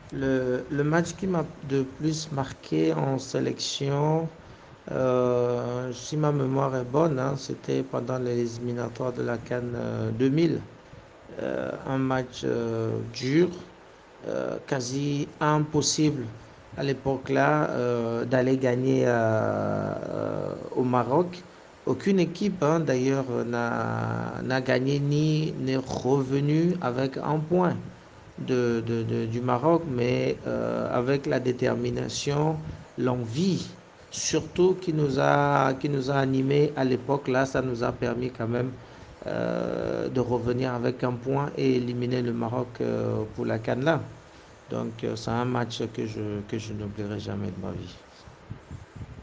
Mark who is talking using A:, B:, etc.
A: Le match qui m'a de plus marqué en sélection, si ma mémoire est bonne, hein, c'était pendant les éliminatoires de la CAN 2000. Un match dur, quasi impossible à l'époque-là d'aller gagner au Maroc. Aucune équipe, hein, d'ailleurs, n'a gagné ni n'est revenu avec un point du Maroc, mais avec la détermination, l'envie, surtout qui nous a animés à l'époque, là, ça nous a permis quand même de revenir avec un point et éliminer le Maroc pour la CAN là. Donc c'est un match que je n'oublierai jamais de ma vie.